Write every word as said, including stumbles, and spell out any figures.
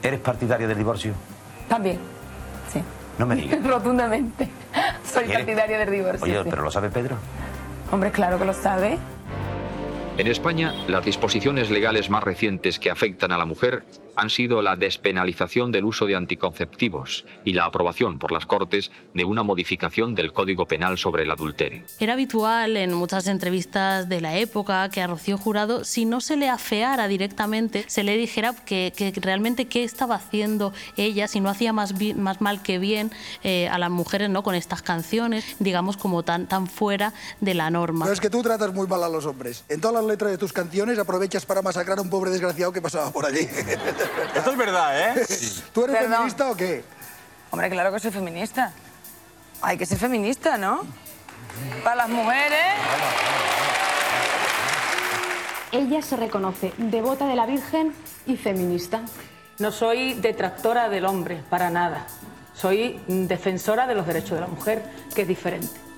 ¿Eres partidaria del divorcio? También, sí. No me digas. Rotundamente. Soy partidaria del divorcio. Oye, sí. ¿pero lo sabe Pedro? Hombre, claro que lo sabe. En España, las disposiciones legales más recientes que afectan a la mujer han sido la despenalización del uso de anticonceptivos y la aprobación por las Cortes de una modificación del Código Penal sobre el adulterio. Era habitual en muchas entrevistas de la época que a Rocío Jurado, si no se le afeara directamente, se le dijera que, que realmente qué estaba haciendo ella, si no hacía más, bi- más mal que bien eh, a las mujeres, ¿no?, con estas canciones, digamos, como tan, tan fuera de la norma. No, es que tú tratas muy mal a los hombres. En todas las letras de tus canciones aprovechas para masacrar a un pobre desgraciado que pasaba por allí. Esto es verdad, ¿eh? Sí. ¿Tú eres Perdón. feminista o qué? Hombre, claro que soy feminista. Hay que ser feminista, ¿no? Para las mujeres. Ella se reconoce devota de la Virgen y feminista. No soy detractora del hombre, para nada. Soy defensora de los derechos de la mujer, que es diferente.